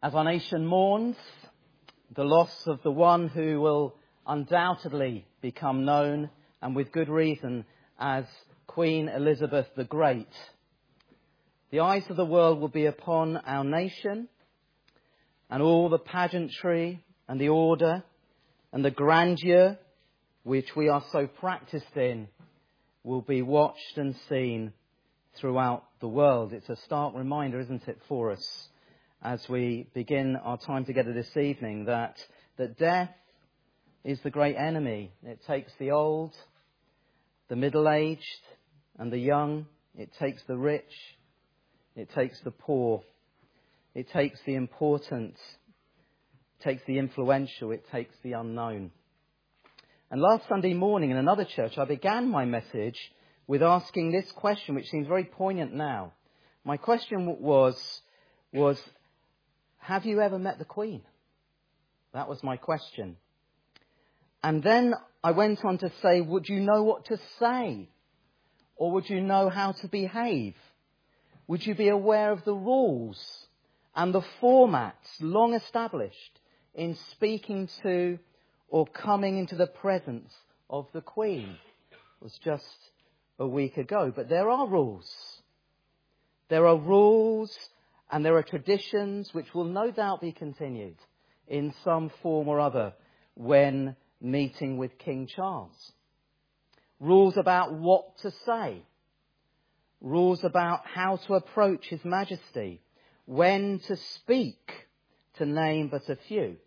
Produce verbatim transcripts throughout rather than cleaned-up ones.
As our nation mourns the loss of the one who will undoubtedly become known, and with good reason, as Queen Elizabeth the Great, the eyes of the world will be upon our nation, and all the pageantry and the order and the grandeur which we are so practiced in will be watched and seen throughout the world. It's a stark reminder, isn't it, for us as we begin our time together this evening, that, that death is the great enemy. It takes the old, the middle-aged and the young. It takes the rich. It takes the poor. It takes the important. It takes the influential. It takes the unknown. And last Sunday morning in another church, I began my message with asking this question, which seems very poignant now. My question was, was, have you ever met the Queen? That was my question. And then I went on to say, would you know what to say? Or would you know how to behave? Would you be aware of the rules and the formats long established in speaking to or coming into the presence of the Queen? It was just a week ago. But there are rules. There are rules and there are traditions which will no doubt be continued in some form or other when meeting with King Charles. Rules about what to say. Rules about how to approach His Majesty. When to speak, to name but a few.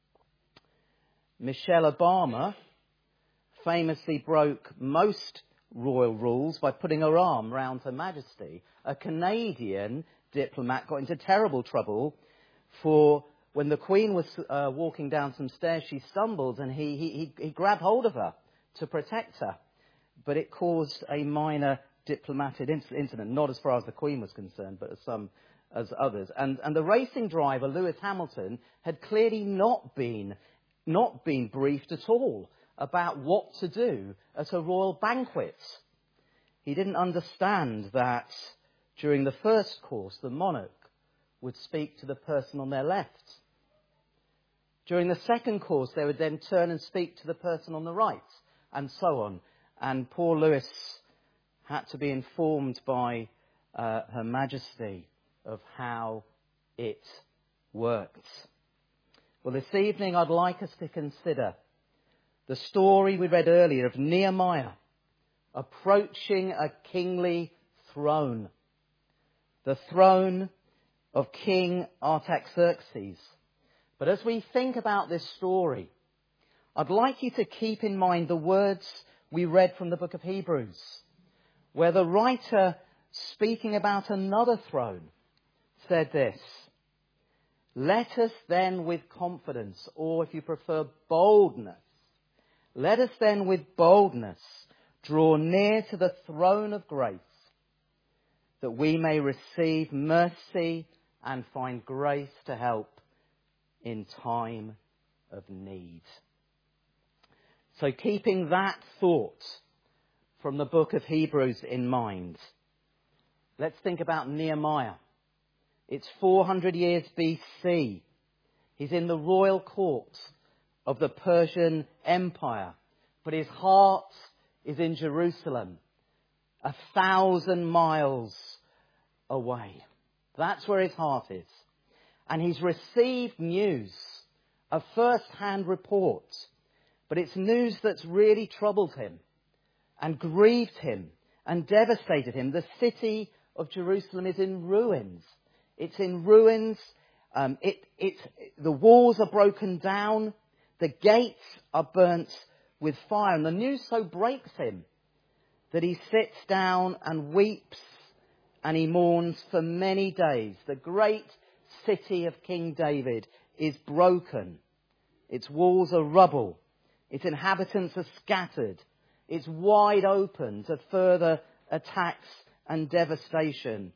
Michelle Obama famously broke most royal rules by putting her arm round Her Majesty. A Canadian diplomat got into terrible trouble for when the Queen was uh, walking down some stairs, she stumbled and he, he, he grabbed hold of her to protect her. But it caused a minor diplomatic incident, not as far as the Queen was concerned, but as some as others. And, and the racing driver, Lewis Hamilton, had clearly not been, not been briefed at all about what to do at a royal banquet. He didn't understand that during the first course, the monarch would speak to the person on their left. During the second course, they would then turn and speak to the person on the right, and so on. And poor Lewis had to be informed by uh, Her Majesty of how it worked. Well, this evening I'd like us to consider the story we read earlier of Nehemiah approaching a kingly throne. The throne of King Artaxerxes. But as we think about this story, I'd like you to keep in mind the words we read from the book of Hebrews, where the writer, speaking about another throne, said this: let us then with confidence, or if you prefer boldness, let us then with boldness draw near to the throne of grace, that we may receive mercy and find grace to help in time of need. So keeping that thought from the book of Hebrews in mind, let's think about Nehemiah. It's four hundred years B C. He's in the royal court of the Persian Empire, but his heart is in Jerusalem, a thousand miles away. That's where his heart is. And he's received news, a first-hand report, but it's news that's really troubled him and grieved him and devastated him. The city of Jerusalem is in ruins. It's in ruins. Um, it, it, the walls are broken down. The gates are burnt with fire. And the news so breaks him that he sits down and weeps and he mourns for many days. The great city of King David is broken. Its walls are rubble. Its inhabitants are scattered. It's wide open to further attacks and devastation.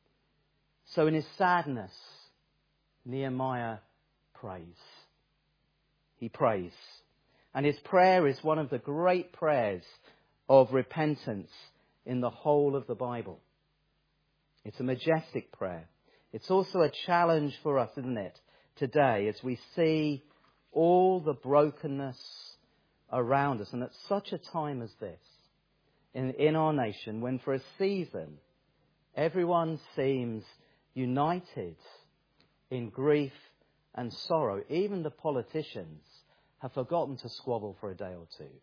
So in his sadness, Nehemiah prays. He prays. And his prayer is one of the great prayers of repentance in the whole of the Bible. It's a majestic prayer. It's also a challenge for us, isn't it? today as we see all the brokenness around us. And at such a time as this, in, in our nation, when for a season everyone seems united in grief and sorrow, even the politicians have forgotten to squabble for a day or two.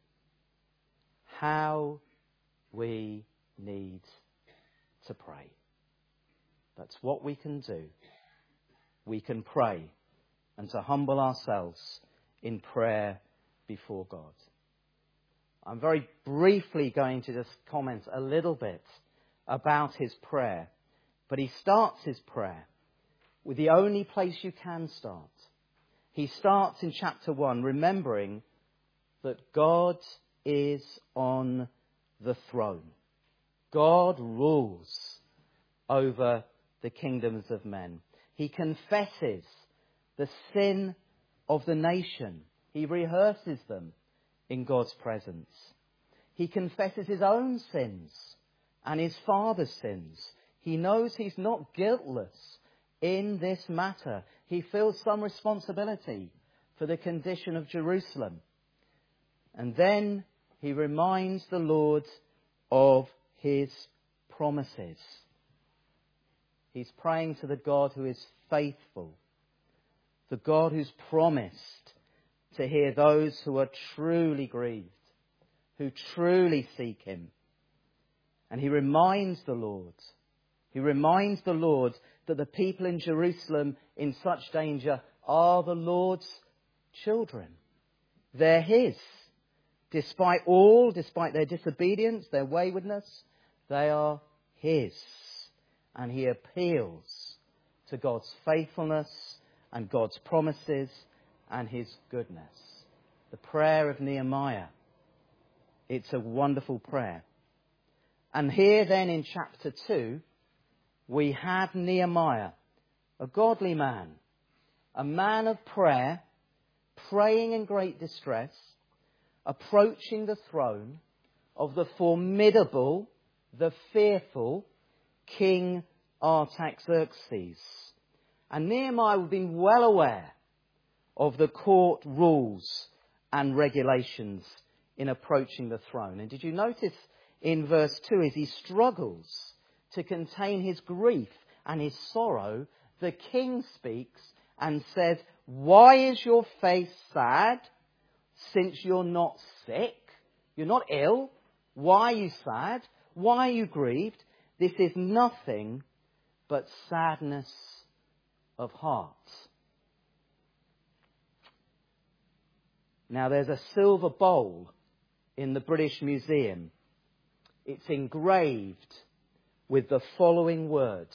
How we need to pray. That's what we can do. We can pray and to humble ourselves in prayer before God. I'm very briefly going to just comment a little bit about his prayer. But he starts his prayer with the only place you can start. He starts in chapter one, remembering that God is on the throne. God rules over the kingdoms of men. He confesses the sin of the nation. He rehearses them in God's presence. He confesses his own sins and his father's sins. He knows he's not guiltless in this matter. He feels some responsibility for the condition of Jerusalem. And then he reminds the Lord of his promises. He's praying to the God who is faithful, the God who's promised to hear those who are truly grieved, who truly seek him. And he reminds the Lord, he reminds the Lord that the people in Jerusalem in such danger are the Lord's children. They're his. Despite all, despite their disobedience, their waywardness, they are his. And he appeals to God's faithfulness and God's promises and his goodness. The prayer of Nehemiah. It's a wonderful prayer. And here then in chapter two, we have Nehemiah, a godly man, a man of prayer, praying in great distress, approaching the throne of the formidable, the fearful King Artaxerxes. And Nehemiah would have been well aware of the court rules and regulations in approaching the throne. And did you notice in verse two, as he struggles to contain his grief and his sorrow, the king speaks and says, "Why is your face sad, since you're not sick? You're not ill. Why are you sad? Why are you grieved? This is nothing but sadness of heart." Now there's a silver bowl in the British Museum. It's engraved with the following words: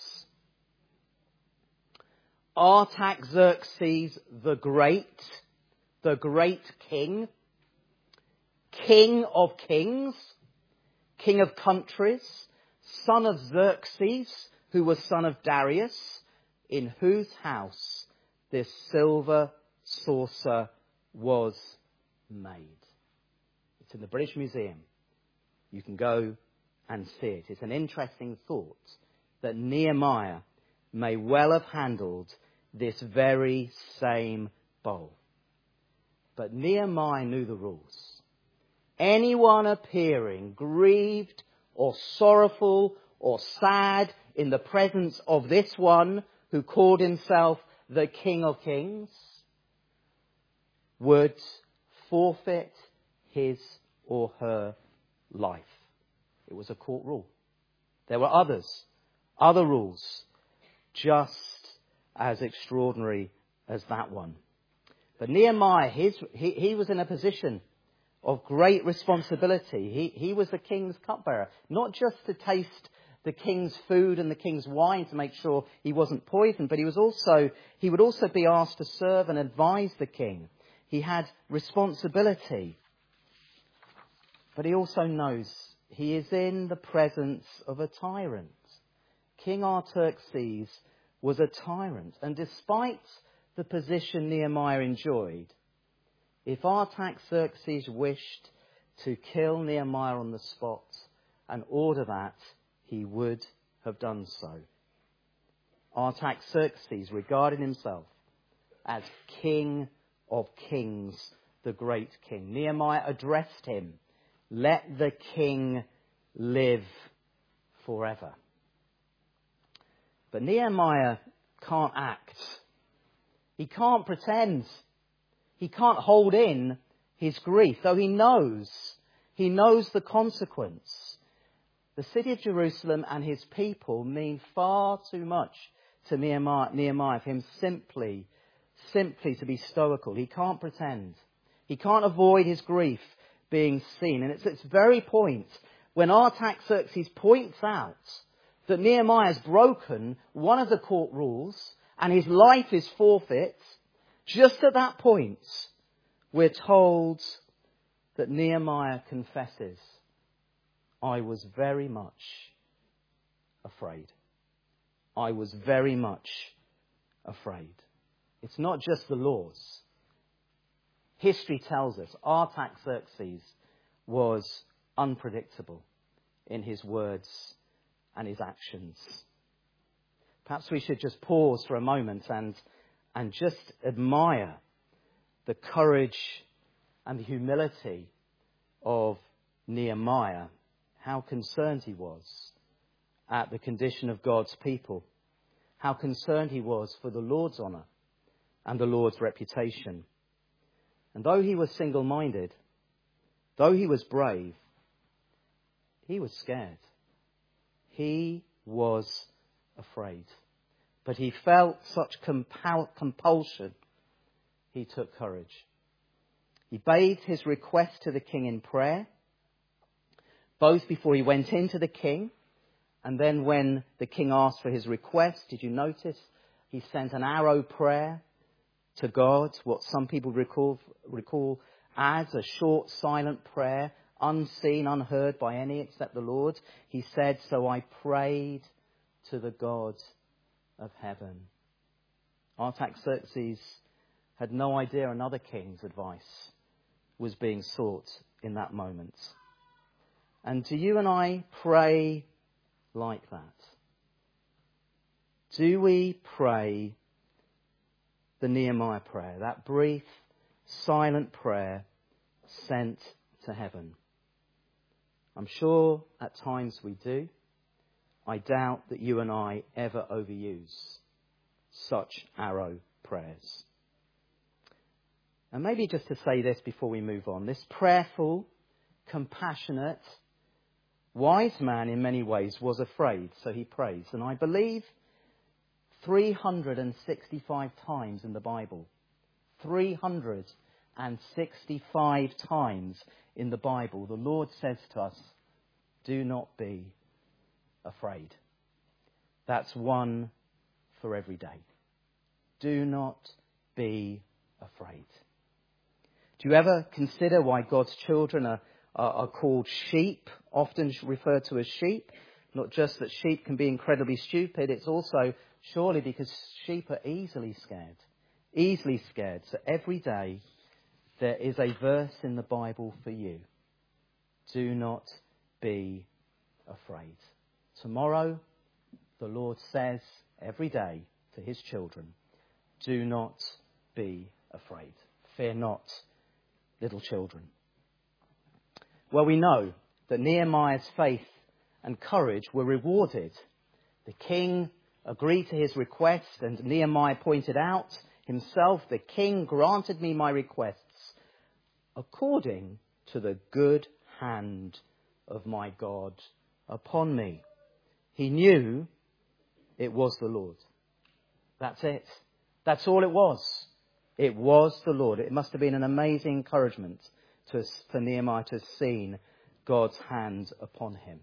Artaxerxes the Great, the great king, king of kings, king of countries, son of Xerxes, who was son of Darius, in whose house this silver saucer was made. It's in the British Museum. You can go and see it. It's an interesting thought that Nehemiah may well have handled this very same bowl. But Nehemiah knew the rules. Anyone appearing grieved or sorrowful or sad in the presence of this one who called himself the King of Kings would forfeit his or her life. It was a court rule. There were others, other rules, just as extraordinary as that one. But Nehemiah, his, he, he was in a position of great responsibility. He, he was the king's cupbearer, not just to taste the king's food and the king's wine to make sure he wasn't poisoned, but he was also, he would also be asked to serve and advise the king. He had responsibility. But he also knows he is in the presence of a tyrant. King Artaxerxes was a tyrant. And despite the position Nehemiah enjoyed, if Artaxerxes wished to kill Nehemiah on the spot and order that, he would have done so. Artaxerxes regarded himself as King of Kings, the great King. Nehemiah addressed him, "Let the King live forever." But Nehemiah can't act. He can't pretend. He can't hold in his grief, though he knows, he knows the consequence. The city of Jerusalem and his people mean far too much to Nehemiah, Nehemiah for him simply, simply to be stoical. He can't pretend. He can't avoid his grief being seen. And it's its very point when Artaxerxes points out that Nehemiah has broken one of the court rules and his life is forfeit, just at that point, we're told that Nehemiah confesses, "I was very much afraid. I was very much afraid." It's not just the laws. History tells us Artaxerxes was unpredictable in his words and his actions. Perhaps we should just pause for a moment and, and just admire the courage and the humility of Nehemiah, how concerned he was at the condition of God's people, how concerned he was for the Lord's honour and the Lord's reputation. And though he was single-minded, though he was brave, he was scared. He was afraid. But he felt such compel- compulsion, he took courage. He bathed his request to the king in prayer, both before he went into the king, and then when the king asked for his request. Did you notice? He sent an arrow prayer to God, what some people recall, recall as a short, silent prayer, unseen, unheard by any except the Lord. He said, "So I prayed to the God of heaven." Artaxerxes had no idea another king's advice was being sought in that moment. And do you and I pray like that? Do we pray the Nehemiah prayer, that brief, silent prayer sent to heaven? I'm sure at times we do. I doubt that you and I ever overuse such arrow prayers. And maybe just to say this before we move on, this prayerful, compassionate, wise man in many ways was afraid, so he prays. And I believe three hundred sixty-five times in the Bible, three hundred sixty-five times in the Bible, the Lord says to us, "Do not be afraid." That's one for every day. Do not be afraid. Do you ever consider why God's children are, are, are called sheep, often referred to as sheep? Not just that sheep can be incredibly stupid, it's also surely because sheep are easily scared. Easily scared. So every day there is a verse in the Bible for you. Do not be afraid. Tomorrow, the Lord says every day to his children, do not be afraid. Fear not, little children. Well, we know that Nehemiah's faith and courage were rewarded. The king agreed to his request, and Nehemiah pointed out himself, "The king granted me my requests according to the good hand of my God upon me." He knew it was the Lord. That's it. That's all it was. It was the Lord. It must have been an amazing encouragement to, for Nehemiah to have seen God's hand upon him.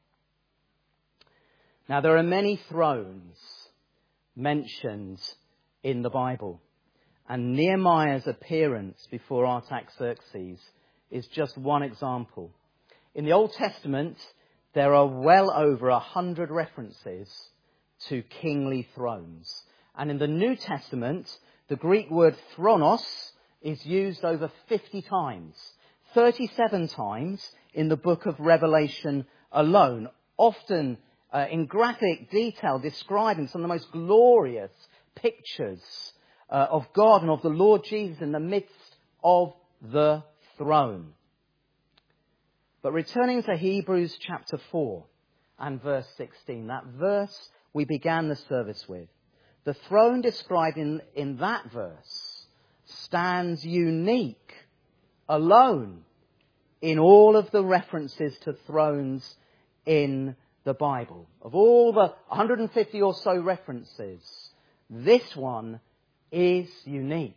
Now, there are many thrones mentioned in the Bible, and Nehemiah's appearance before Artaxerxes is just one example. In the Old Testament, there are well over a hundred references to kingly thrones. And in the New Testament, the Greek word thronos is used over fifty times. thirty-seven times in the book of Revelation alone, often uh, in graphic detail describing some of the most glorious pictures uh, of God and of the Lord Jesus in the midst of the throne. But returning to Hebrews chapter four and verse sixteen, that verse we began the service with, the throne described in, in that verse stands unique, alone, in all of the references to thrones in the Bible. Of all the one hundred fifty or so references, this one is unique.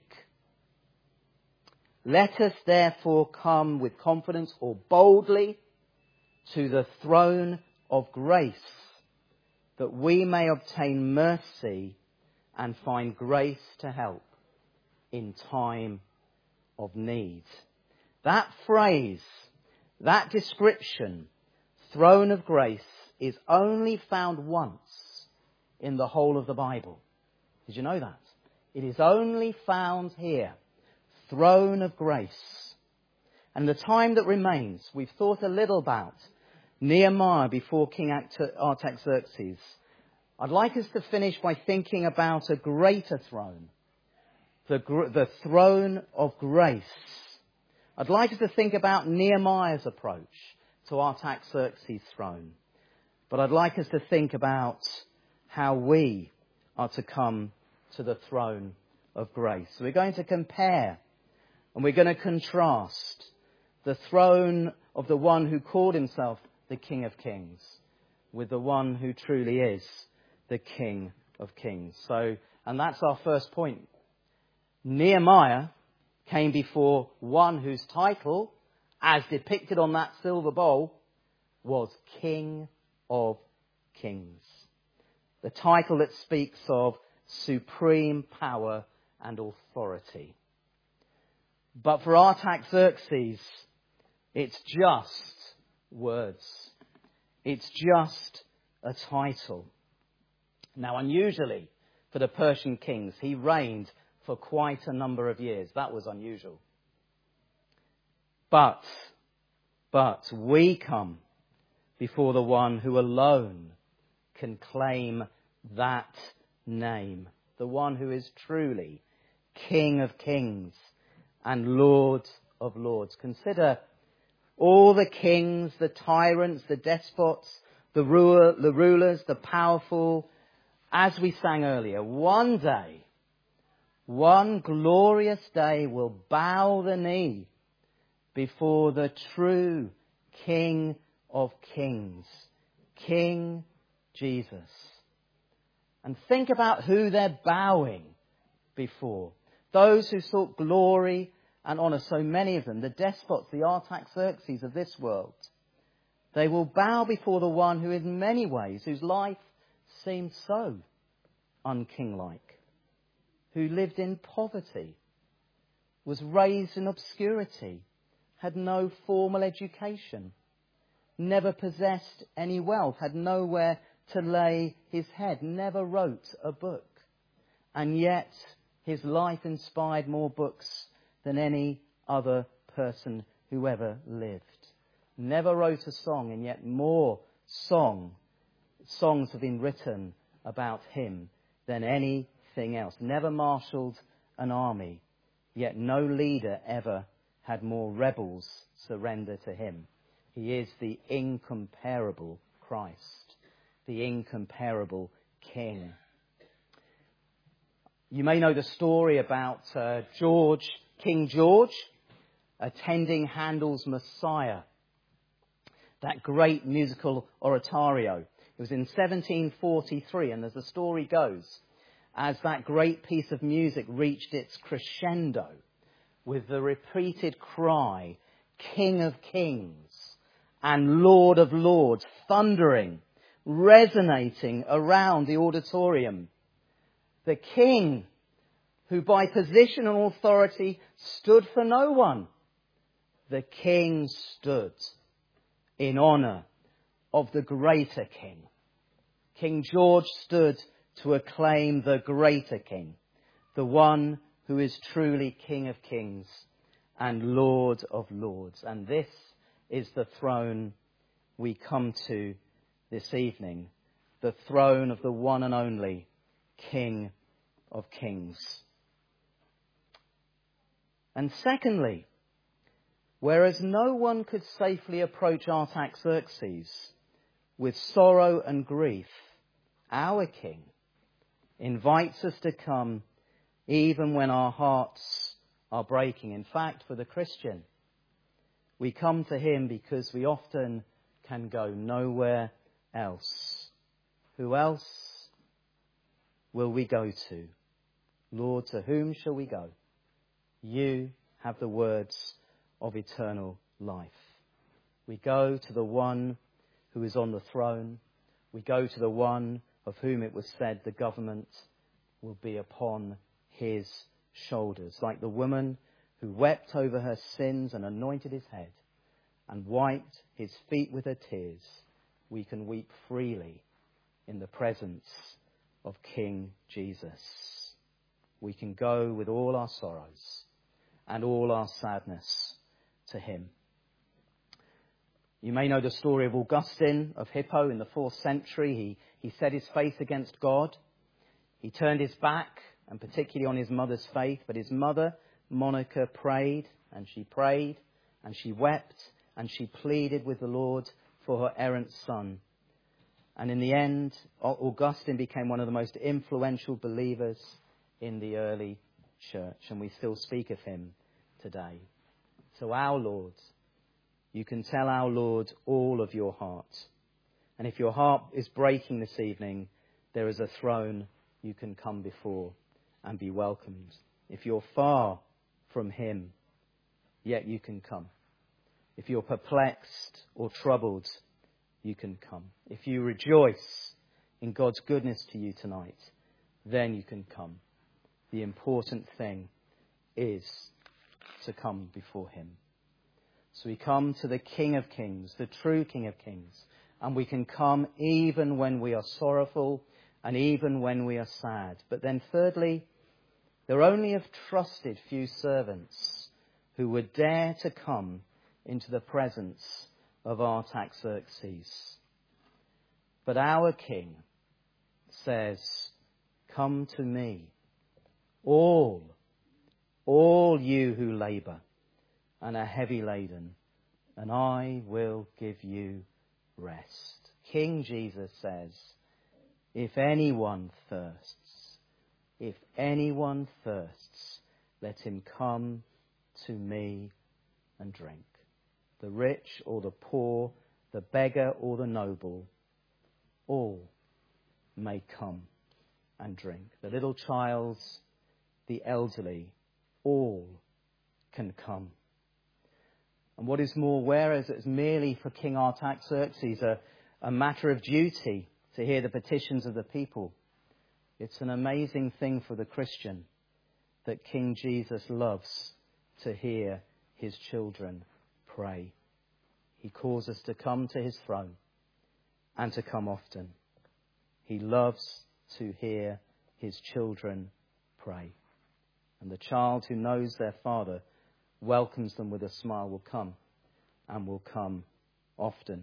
Let us therefore come with confidence or boldly to the throne of grace, that we may obtain mercy and find grace to help in time of need. That phrase, that description, throne of grace, is only found once in the whole of the Bible. Did you know that? It is only found here. Throne of grace. And the time that remains, we've thought a little about Nehemiah before King Artaxerxes. I'd like us to finish by thinking about a greater throne. The, the throne of grace. I'd like us to think about Nehemiah's approach to Artaxerxes' throne. But I'd like us to think about how we are to come to the throne of grace. So we're going to compare and we're going to contrast the throne of the one who called himself the King of Kings with the one who truly is the King of Kings. So, and that's our first point. Nehemiah came before one whose title, as depicted on that silver bowl, was King of Kings. The title that speaks of supreme power and authority. But for Artaxerxes, it's just words. It's just a title. Now, unusually for the Persian kings, he reigned for quite a number of years. That was unusual. But, but we come before the one who alone can claim that name. The one who is truly King of Kings and Lord of Lords. Consider all the kings, the tyrants, the despots, the, ruler, the rulers, the powerful. As we sang earlier, one day, one glorious day will bow the knee before the true King of Kings, King Jesus. And think about who they're bowing before. Those who sought glory and honour, so many of them, the despots, the Artaxerxes of this world. They will bow before the one who in many ways, whose life seemed so unkinglike, who lived in poverty, was raised in obscurity, had no formal education, never possessed any wealth, had nowhere to lay his head, never wrote a book. And yet his life inspired more books than any other person who ever lived. Never wrote a song, and yet more song, songs have been written about him than anything else. Never marshalled an army, yet no leader ever had more rebels surrender to him. He is the incomparable Christ, the incomparable King. You may know the story about uh, George, King George, attending Handel's Messiah, that great musical oratorio. It was in seventeen forty-three, and as the story goes, as that great piece of music reached its crescendo with the repeated cry, King of Kings and Lord of Lords, thundering, resonating around the auditorium, the King, who by position and authority stood for no one, the King stood in honour of the greater King. King George stood to acclaim the greater King, the one who is truly King of Kings and Lord of Lords. And this is the throne we come to this evening, the throne of the one and only King of Kings. And secondly, whereas no one could safely approach Artaxerxes with sorrow and grief, our King invites us to come even when our hearts are breaking. In fact, for the Christian, we come to him because we often can go nowhere else. Who else will we go to? Lord, to whom shall we go? You have the words of eternal life. We go to the one who is on the throne. We go to the one of whom it was said the government will be upon his shoulders. Like the woman who wept over her sins and anointed his head and wiped his feet with her tears, we can weep freely in the presence of King Jesus. We can go with all our sorrows and all our sadness to him. You may know the story of Augustine of Hippo in the fourth century. He, he set his face against God. He turned his back, and particularly on his mother's faith. But his mother, Monica, prayed, and she prayed, and she wept, and she pleaded with the Lord for her errant son. And in the end, Augustine became one of the most influential believers in the early church, and we still speak of him today. So our Lord, you can tell our Lord all of your heart. And if your heart is breaking this evening, there is a throne you can come before and be welcomed. If you're far from him, yet you can come. If you're perplexed or troubled, you can come. If you rejoice in God's goodness to you tonight, then you can come. The important thing is to come before him. So we come to the King of Kings, the true King of Kings, and we can come even when we are sorrowful and even when we are sad. But then thirdly, there are only a trusted few servants who would dare to come into the presence of Artaxerxes. But our King says, come to me, all, all you who labour and are heavy laden, and I will give you rest. King Jesus says, if anyone thirsts, if anyone thirsts, let him come to me and drink. The rich or the poor, the beggar or the noble, all may come and drink. The little child, the elderly, all can come. And what is more, whereas it's merely for King Artaxerxes a, a matter of duty to hear the petitions of the people, it's an amazing thing for the Christian that King Jesus loves to hear his children pray. He calls us to come to his throne and to come often. He loves to hear his children pray. And the child who knows their father welcomes them with a smile, will come and will come often.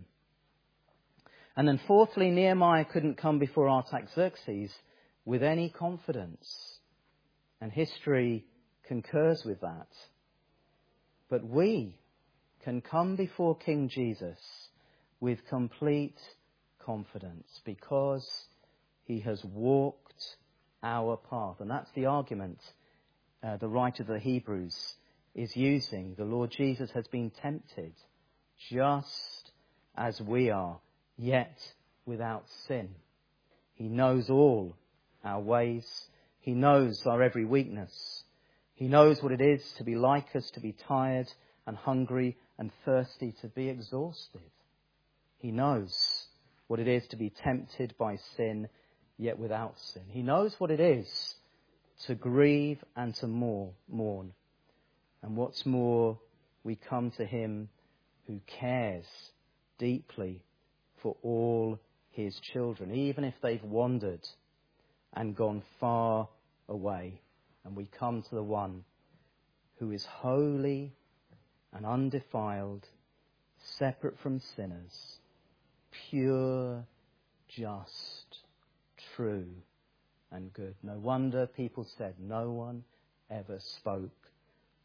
And then fourthly, Nehemiah couldn't come before Artaxerxes with any confidence. And history concurs with that. But we can come before King Jesus with complete confidence because he has walked our path. And that's the argument uh, the writer of the Hebrews is using. The Lord Jesus has been tempted just as we are, yet without sin. He knows all our ways. He knows our every weakness. He knows what it is to be like us, to be tired and hungry and thirsty, to be exhausted. He knows what it is to be tempted by sin, yet without sin. He knows what it is to grieve and to mourn. And what's more, we come to him who cares deeply for all his children, even if they've wandered and gone far away. And we come to the one who is holy and undefiled, separate from sinners, pure, just, true, and good. No wonder people said no one ever spoke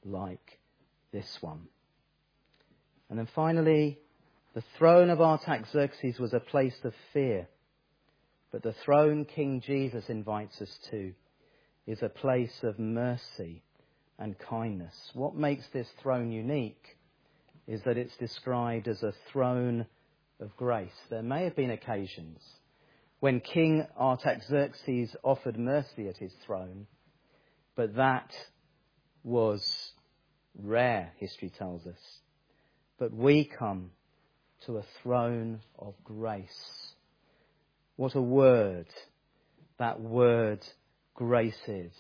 like this one. And then finally, the throne of Artaxerxes was a place of fear. But the throne King Jesus invites us to is a place of mercy and kindness. What makes this throne unique is that it's described as a throne of grace. There may have been occasions when King Artaxerxes offered mercy at his throne, but that was rare, history tells us. But we come to a throne of grace. What a word that word grace is.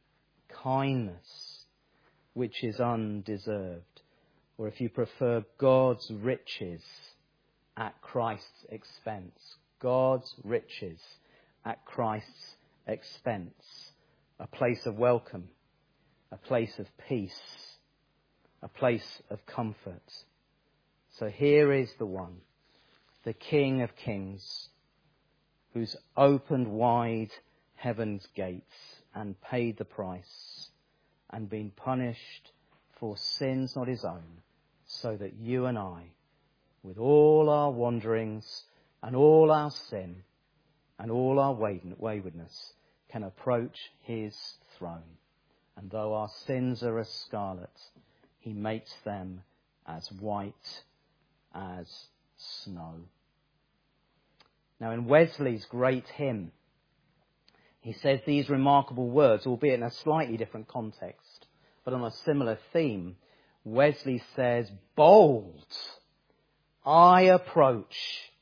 Kindness, which is undeserved. Or if you prefer, God's riches at Christ's expense. God's riches at Christ's expense. A place of welcome, a place of peace, a place of comfort. So here is the one, the King of Kings, who's opened wide heaven's gates and paid the price and been punished for sins not his own, so that you and I, with all our wanderings and all our sin and all our waywardness, can approach his throne. And though our sins are as scarlet, he makes them as white as snow. Now, in Wesley's great hymn, he says these remarkable words, albeit in a slightly different context, but on a similar theme. Wesley says, "Bold, I approach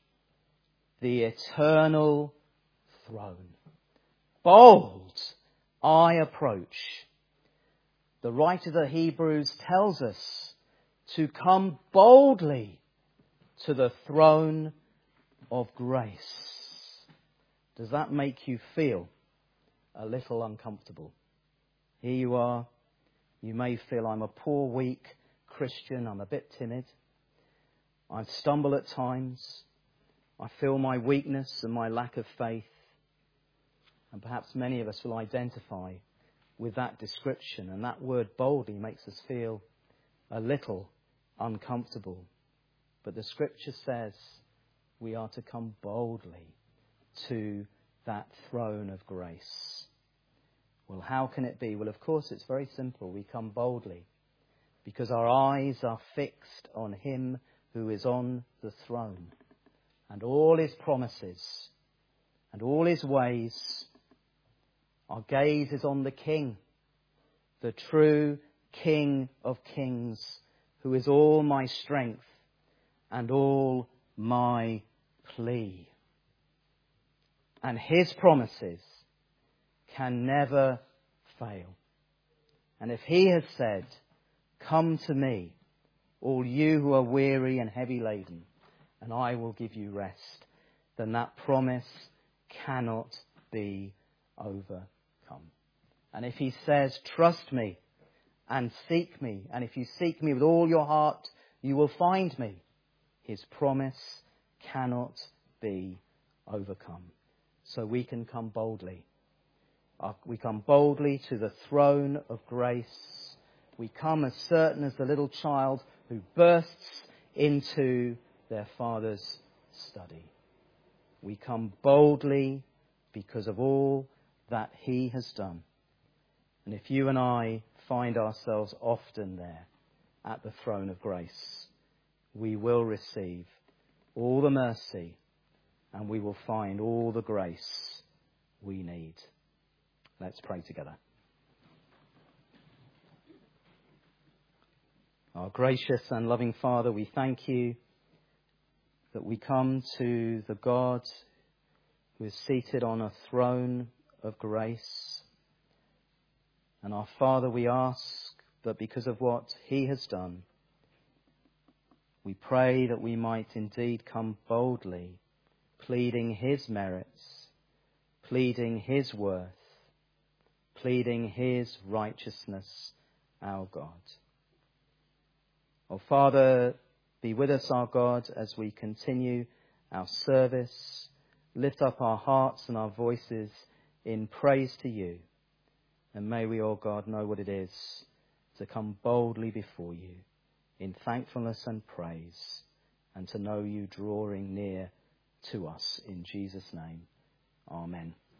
the eternal throne." Bold, I approach. The writer of the Hebrews tells us to come boldly to the throne of grace. Does that make you feel a little uncomfortable? Here you are. You may feel, I'm a poor, weak Christian. I'm a bit timid. I stumble at times. I feel my weakness and my lack of faith. And perhaps many of us will identify with that description. And that word boldly makes us feel a little uncomfortable. But the scripture says we are to come boldly to that throne of grace. Well, how can it be? Well, of course, it's very simple. We come boldly because our eyes are fixed on him who is on the throne. And all his promises and all his ways, our gaze is on the King, the true King of Kings, who is all my strength and all my plea. And his promises can never fail. And if he has said, "Come to me, all you who are weary and heavy laden, and I will give you rest," then that promise cannot be overcome. And if he says, "Trust me and seek me, and if you seek me with all your heart, you will find me," his promise cannot be overcome. So we can come boldly. We come boldly to the throne of grace. We come as certain as the little child who bursts into their father's study. We come boldly because of all that he has done. And if you and I find ourselves often there at the throne of grace, we will receive all the mercy and we will find all the grace we need. Let's pray together. Our gracious and loving Father, we thank you that we come to the God who is seated on a throne of grace. And our Father, we ask that because of what he has done, we pray that we might indeed come boldly, pleading his merits, pleading his worth, pleading his righteousness, our God. Oh, Father, be with us, our God, as we continue our service. Lift up our hearts and our voices in praise to you. And may we, oh God, know what it is to come boldly before you in thankfulness and praise, and to know you drawing near to us. In Jesus' name, amen.